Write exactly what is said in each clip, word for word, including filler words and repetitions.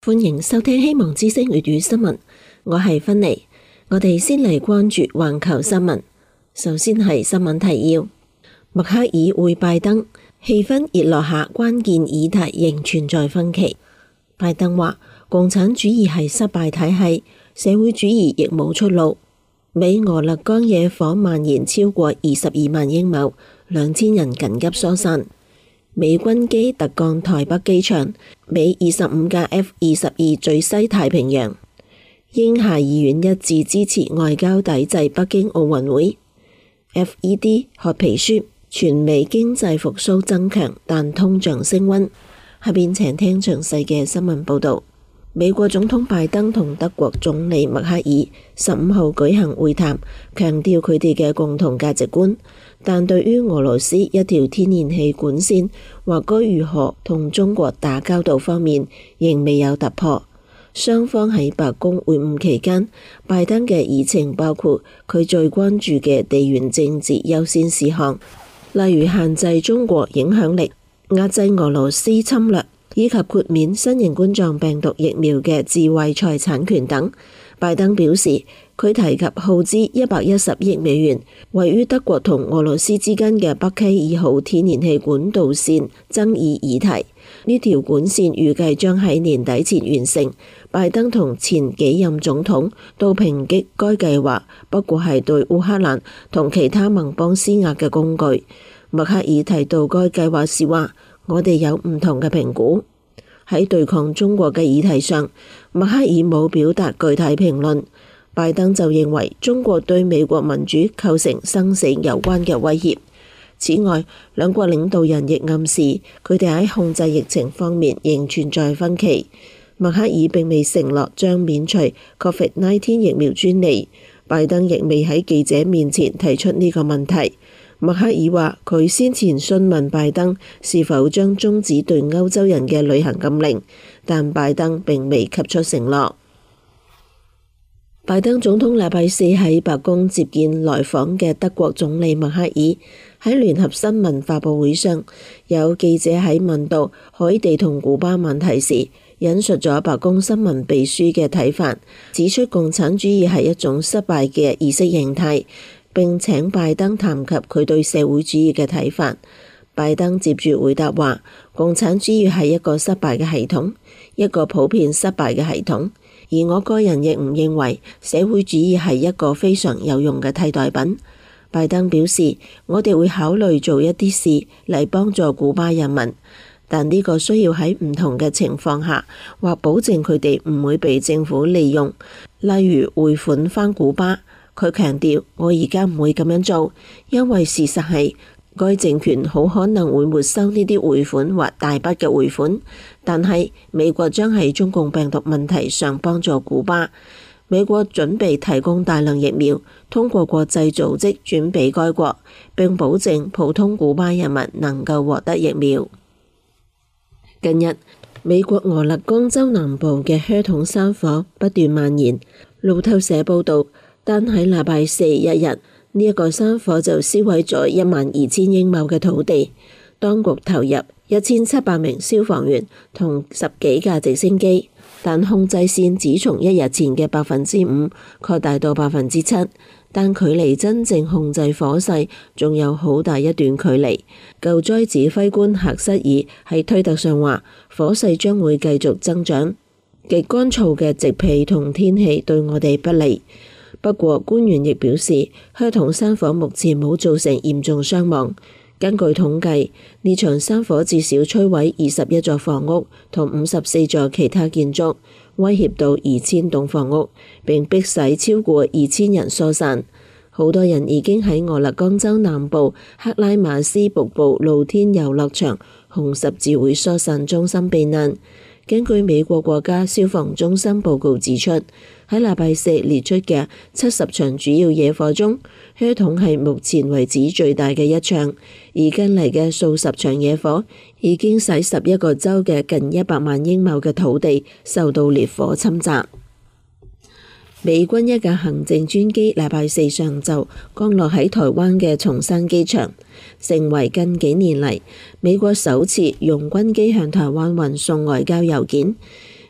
歡迎收聽希望之聲粵語新聞，我係芬妮。我哋先嚟關注環球新聞。首先係新聞提要：默克爾會拜登，氣氛熱絡下，關鍵議題仍存在分歧。拜登話，共產主義係失敗體系，社會主義亦冇出路。美俄勒岡野火蔓延超過二十二萬英畝，兩千人緊急疏散。美軍機突降台北機場，美二十五架 F 二十二墜西太平洋。英下議院一致支持外交抵制北京奧運會。F E D 褐皮書，全美經濟復甦增強，但通脹升溫。下邊請聽詳細嘅新聞報道。美國總統拜登同德國總理默克爾十五號舉行會談，強調佢哋嘅共同價值觀，但對於俄羅斯一條天然氣管線或該如何同中國打交道方面，仍未有突破。雙方喺白宮會晤期間，拜登嘅議程包括佢最關注嘅地緣政治優先事項，例如限制中國影響力、壓制俄羅斯侵略，以及豁免新型冠狀病毒疫苗嘅智慧財產權等。拜登表示，佢提及耗資一百一十億美元，位於德國同俄羅斯之間嘅北溪二號天然氣管道線爭議議題。呢條管線預計將喺年底前完成。拜登同前幾任總統都抨擊該計劃，不過係對烏克蘭同其他盟邦施壓嘅工具。默克爾提到該計劃時話，我哋有唔同嘅評估。喺對抗中國嘅議題上，默克爾冇表達具體評論。拜登就認為中國對美國民主構成生死攸關嘅威脅。此外，兩國領導人亦暗示佢哋喺控制疫情方面仍存在分歧。默克爾並未承諾將免除 Covid 十九 疫苗專利，拜登亦未喺記者面前提出呢個問題。默克爾話佢先前詢問拜登是否將終止對歐洲人嘅旅行禁令，但拜登並未給出承諾。拜登總統禮拜四喺白宮接見來訪嘅德國總理默克爾。喺聯合新聞發佈會上，有記者喺問到海地同古巴問題時，引述咗白宮新聞秘書嘅睇法，指出共產主義係一種失敗嘅意識形態，並請拜登談及佢對社會主義嘅睇法。拜登接住回答話，共產主義係一個失敗嘅系統，一個普遍失敗嘅系統，而我個人亦唔認為社會主義係一個非常有用嘅替代品。拜登表示，我哋會考慮做一啲事嚟幫助古巴人民，但呢個需要喺唔同嘅情況下，或保證佢哋唔會被政府利用，例如匯款返古巴。佢強調，我而家唔會咁樣做，因為事實係該政權好可能會沒收呢啲匯款或大筆嘅匯款，但係美國將喺中共病毒問題上幫助古巴。美國準備提供大量疫苗，通過國際組織轉俾該國，並保證普通古巴人民能夠獲得疫苗。近日，美國俄勒岡州南部嘅靴桶山火不斷蔓延。路透社報道，單喺禮拜四一日，呢、這、一個山火就燒毀咗一萬二千英畝嘅土地。當局投入一千七百名消防員同十幾架直升機。但控制線只從一日前嘅百分之五擴大到百分之七，但距離真正控制火勢仲有好大一段距離。救災指揮官赫瑟爾喺推特上話，火勢將會繼續增長。極乾燥嘅植被同天氣對我哋不利。不過官員亦表示，靴桶山火目前冇造成嚴重傷亡。根據統計，呢場山火至少摧毀二十一座房屋同五十四座其他建築，威脅到二千棟房屋，並迫使超過二千人疏散。好多人已經喺俄勒岡州南部克拉馬斯瀑布露天遊樂場紅十字會疏散中心避難。根據美國國家消防中心報告指出，喺禮拜四列出嘅七十場主要野火中，靴桶係目前為止最大嘅一場，而近嚟嘅數十場野火已經使十一個州嘅近一百萬英畝嘅土地受到烈火侵襲。美軍一架行政專機禮拜四上晝降落喺台灣嘅松山機場，成為近幾年嚟美國首次用軍機向台灣運送外交郵件。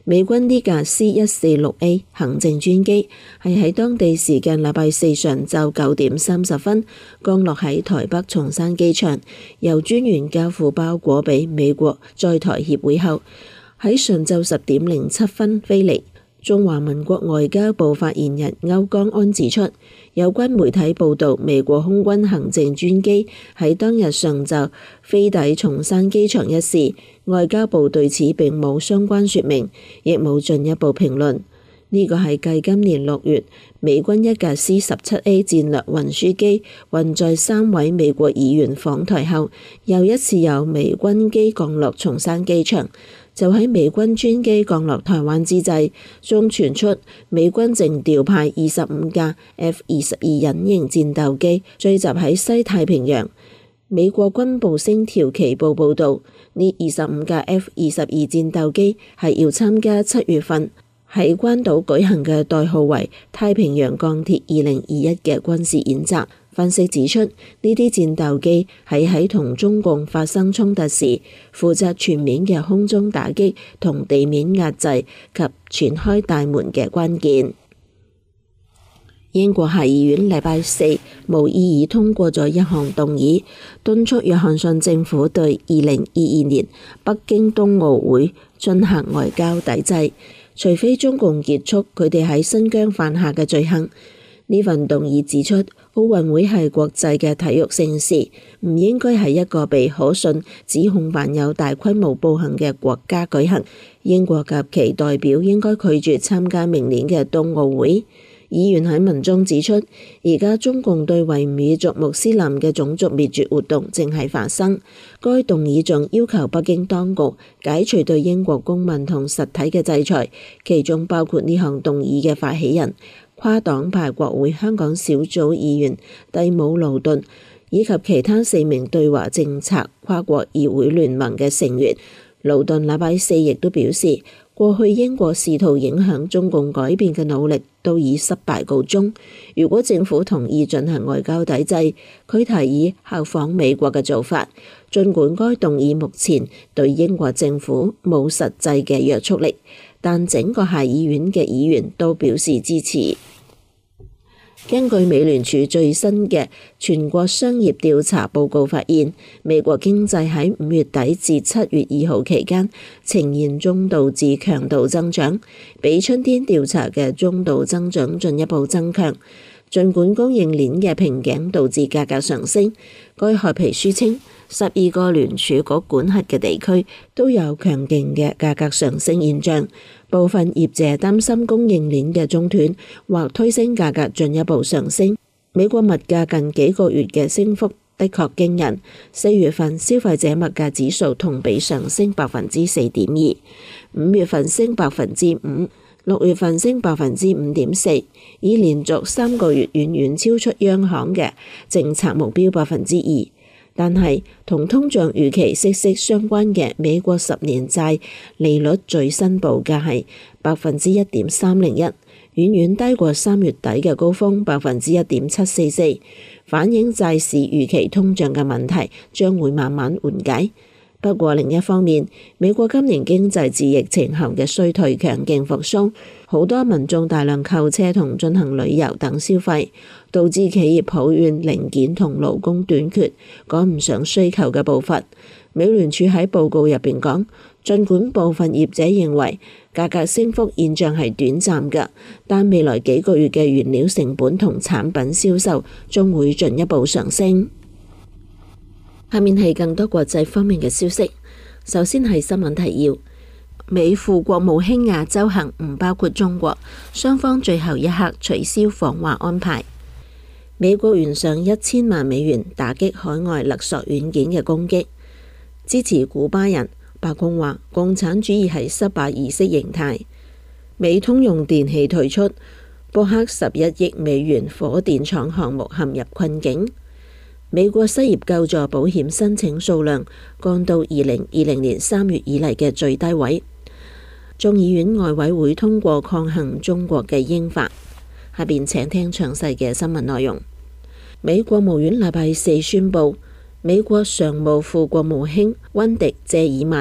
美軍呢架 C 一四六 A 行政專機係喺當地時間禮拜四上晝九點三十分降落喺台北松山機場，由專員交付包裹俾美國在台協會後，喺上晝十點零七分飛離。中華民國外交部發言人歐江安指出，有關媒體報道美國空軍行政專機喺當日上晝飛抵松山機場一事，外交部對此並冇相關說明，亦冇進一步評論。呢個係繼今年六月美軍一架 C 十七 A 戰略運輸機運載三位美國議員訪台後，又一次有美軍機降落松山機場。就喺美軍專機降落台灣之際，仲傳出美軍正調派二十五架 F 二十二隱形戰鬥機聚集喺西太平洋。美國軍部星條旗報報導，呢二十五架 F 二十二戰鬥機係要參加七月份喺關島舉行嘅代號為太平洋鋼鐵二零二一嘅軍事演習。分析指出，呢啲戰鬥機係喺同中共發生衝突時，負責全面嘅空中打擊同地面壓制及全開大門嘅關鍵。英國下議院禮拜四無異議通過咗一項動議，敦促約翰遜政府對二零二二年北京冬奧會進行外交抵制，除非中共結束佢哋喺新疆犯下嘅罪行。呢份動議指出，奧運會係國際嘅體育盛事，唔應該係一個被可信指控犯有大規模暴行嘅國家舉行。英國及其代表應該拒絕參加明年嘅冬奧會。議員喺文中指出，而家中共對維吾爾族穆斯林嘅種族滅絕活動正係發生。該動議仲要求北京當局解除對英國公民同實體嘅制裁，其中包括呢項動議嘅發起人，跨黨派國會香港小組議員蒂姆·勞頓，以及其他四名對華政策跨國議會聯盟嘅成員。勞頓禮拜四亦都表示，過去英國試圖影響中共改變嘅努力都以失敗告終。如果政府同意進行外交抵制，佢提議效仿美國嘅做法。儘管該動議目前對英國政府冇實際嘅約束力，但整個下議院嘅議員都表示支持。根據美聯儲最新嘅全國商業調查報告發現，美國經濟喺五月底至七月二號期間呈現中度至強度增長，比春天調查嘅中度增長進一步增強。儘管供應鏈嘅瓶頸導致價格上升，該褐皮書稱十二個聯儲局管轄嘅地區都有強勁嘅價格上升現象。部分業者擔心供應鏈嘅中斷或推升價格進一步上升。美國物價近幾個月嘅升幅的確驚人，四月份消費者物價指數同比上升百分之四點二，五月份升百分之五，六月份升百分之五點四，已連續三個月遠遠超出央行嘅政策目標百分之二。但係同通脹預期息息相關嘅美國十年債利率最新報價係百分之一點三零一，遠遠低過三月底嘅高峰百分之一點七四四，反映債市預期通脹嘅問題將會慢慢緩解。不過另一方面，美國今年經濟自疫情後嘅衰退強勁復甦，好多民眾大量購車同進行旅遊等消費，導致企業抱怨零件同勞工短缺，趕唔上需求嘅步伐。美聯儲喺報告入邊講，儘管部分業者認為價格升幅現象係短暫嘅，但未來幾個月嘅原料成本同產品銷售將會進一步上升。下面係更多國際方面嘅消息。首先係新聞提要：美赴國務卿亞洲行唔包括中國，雙方最後一刻取消訪華安排。美國懸賞一千萬美元打擊海外勒索軟件嘅攻擊。支持古巴人，白宮話共產主義係失敗意識形態。美通用電氣退出，博克十一億美元火電廠項目陷入困境。美國失業救助保險申請數量降到二零二零年三月以嚟嘅最低位。眾議院外委會通過抗衡中國嘅英法。下邊請聽詳細嘅新聞內容。美國務院禮拜四宣布，美國常務副國務卿溫迪謝爾曼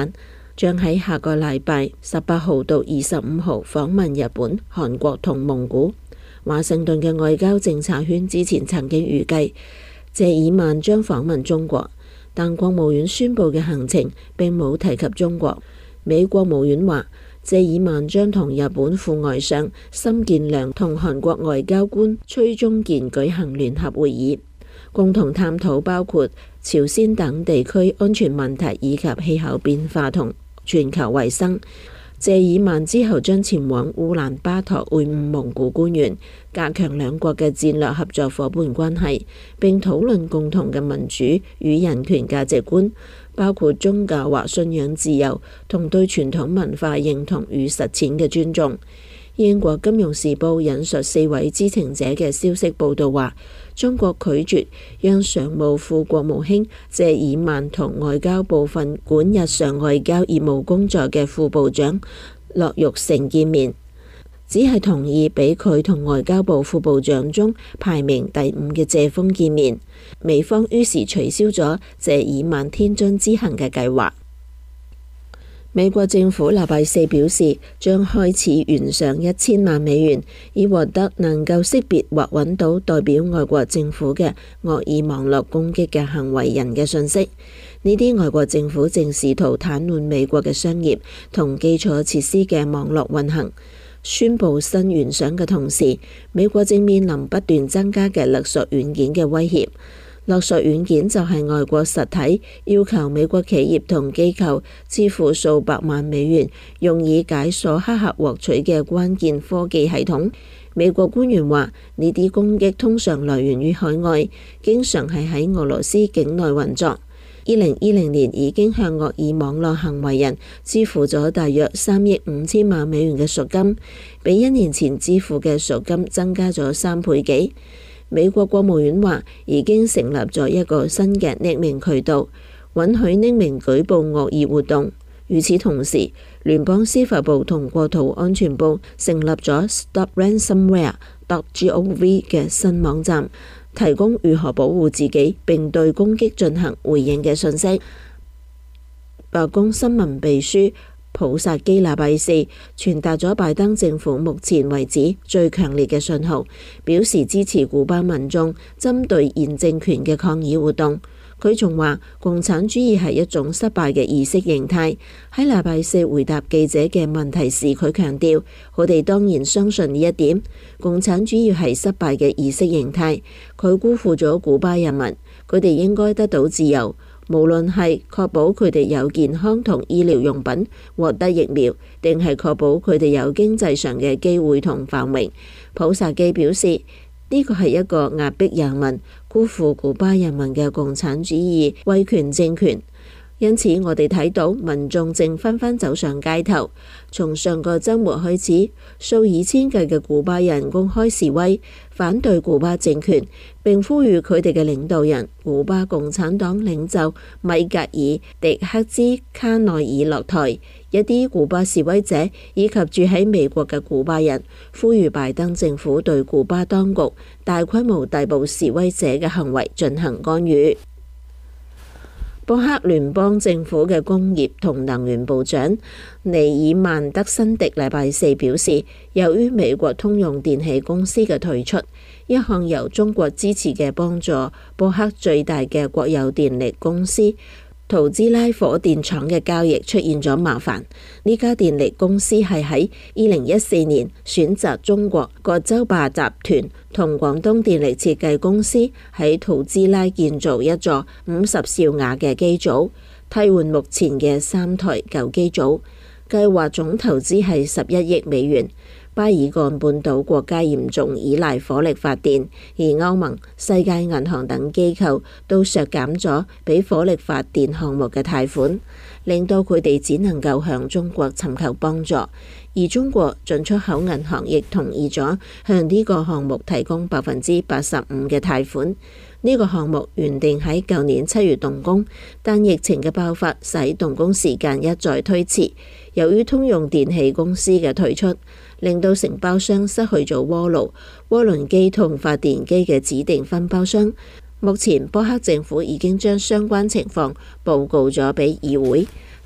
將喺下個禮拜十八號到二十五號訪問日本、韓國同蒙古。華盛頓嘅外交政策圈之前曾經預計謝爾曼將訪問中國，但國務院宣布嘅行程並冇提及中國。美國務院話，謝爾曼將同日本副外相森健良同韓國外交官崔中健舉行聯合會議，共同探討包括朝鮮等地區安全問題以及氣候變化同全球衛生。謝爾曼之後將前往烏蘭巴托會晤蒙古官員，加強兩國嘅戰略合作夥伴關係，並討論共同嘅民主與人權價值觀，包括宗教或信仰自由同對傳統文化認同與實踐嘅尊重。英國金融時報引述四位知情者嘅消息報道話，中國拒絕讓常務副國務卿謝爾曼同外交部分管日常外交業務工作嘅副部長駱玉成見面，只係同意俾佢同外交部副部長中排名第五嘅謝鋒見面。美方於是取消咗謝爾曼天津之行嘅計劃。美國政府禮拜四表示，將開始懸賞一千萬美元，以獲得能夠識別或揾到代表外國政府嘅惡意網絡攻擊嘅行為人嘅信息。呢啲外國政府正試圖癱瘓美國嘅商業同基礎設施嘅網絡運行。宣布新懸賞嘅同時，美國正面臨不斷增加嘅勒索軟件嘅威脅。勒索軟件就係外國實體要求美國企業同機構支付數百萬美元，用以解鎖黑客獲取嘅關鍵科技系統。美國官員話，呢啲攻擊通常來源於海外，經常係喺俄羅斯境內運作。二零二零年已經向惡意網絡行為人支付咗大約三億五千萬美元嘅贖金，比一年前支付嘅贖金增加咗三倍幾。美國國務院話已經成立咗一個新嘅匿名渠道，允許匿名舉報惡意活動。與此同時，聯邦司法部同國土安全部成立咗 stop ransomware dot gov 嘅新網站，提供如何保護自己並對攻擊進行回應嘅信息。白宮新聞秘書普薩基禮拜四傳達咗拜登政府目前為止最強烈嘅信號，表示支持古巴民眾針對現政權嘅抗議活動。佢仲話，共產主義係一種失敗嘅意識形態。喺禮拜四回答記者嘅問題時，佢強調，我哋當然相信呢一點，共產主義係失敗嘅意識形態。佢辜負咗古巴人民，佢哋應該得到自由。無論係確保佢哋有健康同醫療用品、獲得疫苗，定係確保佢哋有經濟上嘅機會同繁榮。普薩基表示，呢個係一個壓迫人民、辜負古巴人民嘅共產主義威權政權。因此，我哋睇到民眾正紛紛走上街頭。從上個週末開始，數以千計嘅古巴人公開示威，反對古巴政權，並呼籲佢哋嘅領導人古巴共產黨領袖米格爾·迪克茲卡內爾落台。一啲古巴示威者以及住喺美國嘅古巴人呼籲拜登政府對古巴當局大規模逮捕示威者嘅行為進行干預。波克聯邦政府嘅工業同能源部長尼爾曼德辛迪禮拜四表示，由於美國通用電氣公司嘅退出，一項由中國支持嘅幫助波克最大嘅國有電力公司圖茲拉火電廠嘅交易出現咗麻煩。呢家電力公司係喺二零一四年選擇中國葛洲壩集團同廣東電力設計公司喺圖茲拉建造一座五十兆瓦嘅機組，替換目前嘅三台舊機組。計劃總投資係十一億美元。巴爾幹半島國家嚴重依賴火力發電，而歐盟、世界銀行等機構都削減咗俾火力發電項目嘅貸款，令到佢哋只能夠向中國尋求幫助。而中國進出口銀行亦同意咗向呢個項目提供百分之八十五嘅貸款。呢個項目原定喺舊年七月動工，但疫情嘅爆發使動工時間一再推遲。由於通用電氣公司嘅退出，令到承包商失去咗鍋爐、渦輪機同發電機嘅指定分包商。目前波克政府已經將相關情況報告咗俾議會。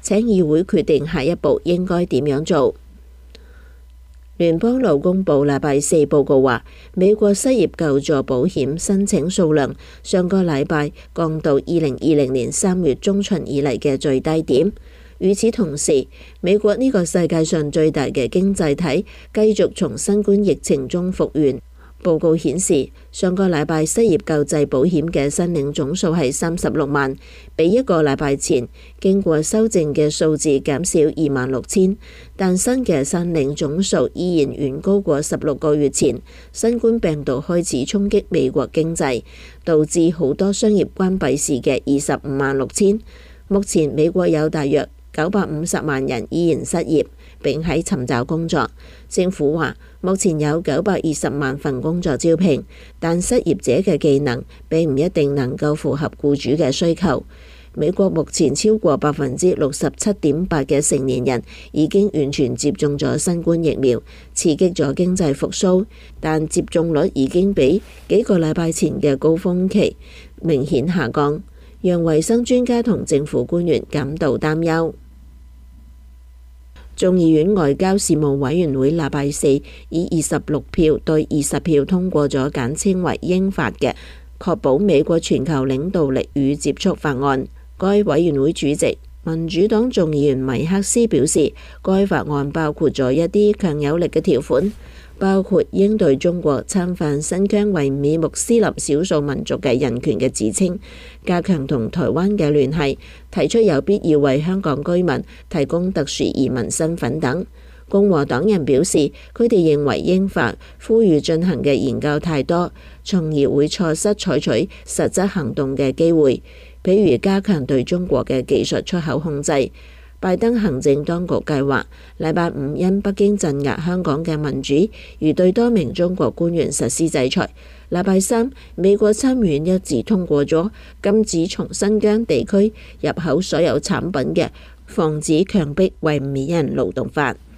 請議會決定下一步應該點樣做。聯邦勞工部禮拜四報告話，美國失業救助保險申請數量上個禮拜降到二零二零年三月中旬以嚟嘅最低點。與此同時，美國呢個世界上最大嘅經濟體繼續從新冠疫情中復原。報告顯示，上個禮拜失業救濟保險嘅申領總數係三十六萬，比一個禮拜前經過修正嘅數字減少二萬六千，但新嘅申領總數依然遠高過十六個月前新冠病毒開始衝擊美國經濟，導致好多商業關閉時嘅二十五萬六千。目前美國有大約九百五十萬人依然失業並喺尋找工作。政府話目前有九百二十萬份工作招聘，但失業者嘅技能並唔一定能夠符合僱主嘅需求。美國目前超過百分之六十七點八嘅成年人已經完全接種咗新冠疫苗，刺激咗經濟復甦，但接種率已經比幾個禮拜前嘅高峰期明顯下降，讓衛生專家同政府官員感到擔憂。眾議院外交事務委員會禮拜四以二十六票對二十票通過咗簡稱為英法嘅確保美國全球領導力與接觸法案。該委員會主席民主黨眾議員米克斯表示，該法案包括咗一啲強有力嘅條款，包括應對中國侵犯新疆維吾爾穆斯林少數民族嘅人權嘅指稱，加強同台灣嘅聯繫，提出有必要為香港居民提供特殊移民身份等。共和黨人表示，佢哋認為英法呼籲進行嘅研究太多，從而會錯失採取實質行動嘅機會，比如加強對中國嘅技術出口控制。拜登行政當局計劃禮拜五因北京鎮壓香港嘅民主而對多名中國官員實施制裁。禮拜三，美國參院一致通過咗禁止從新疆地區入口所有產品嘅防止強迫維吾爾人勞動法。